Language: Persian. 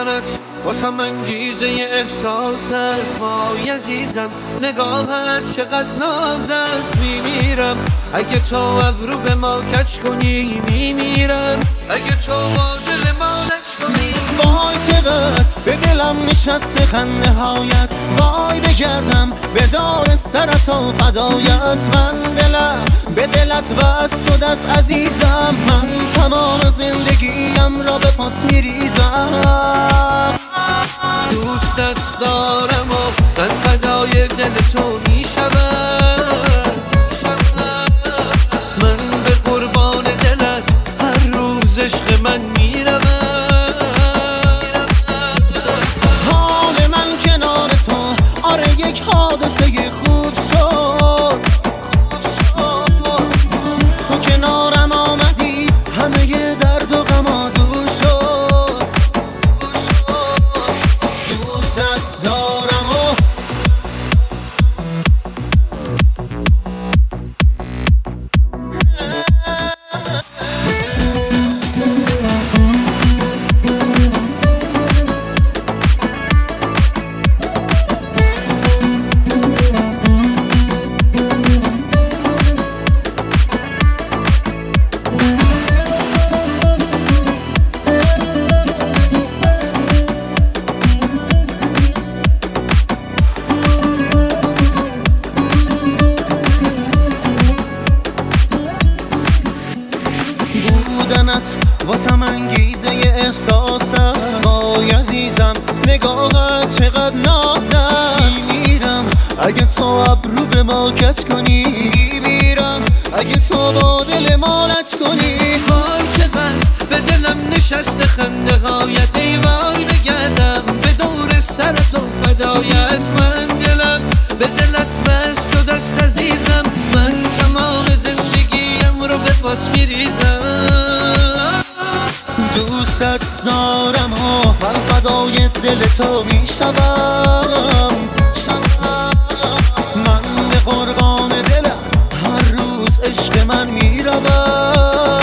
بودنت واسم انگیزه احساس است. وای عزیزم نگاهت چقدر ناز است. میمیرم اگه تو ابرو به ما کج کنی، میمیرم اگه تو با دل ما لج کنی. وای چقدر به دلم نشسته خنده هایت، وای بگردم به دار سرت و فدایت. من دلم به دلت وصل شده است عزیزم، من تمام زندگیم را به پات میریزم. دوستت دارم و من فدای دل تو میشوم. من به قربان دلت هر روز عشق من میروم. حال من کنار تو آره یک حادثه خوب شد. تو کنارم آمدی همه درد و غم دور شد. دوستت دارم و بودنت واسم انگیزه احساس است. وای عزیزم نگاهت چقدر ناز است. میمیرم اگه تو ابرو به ما کج کنی، میمیرم اگه تو با دل ما لج کنی. وای چقدر به دلم نشسته خنده هایت، ای وای بگردم به دور سرت و فدایت. من دلم به دلت وصل شده است عزیزم، من تمام زندگیم رو به پات میریزم. دوستت دارم و من فدای دل تو میشوم. من به قربان دلت هر روز عشق من میروم.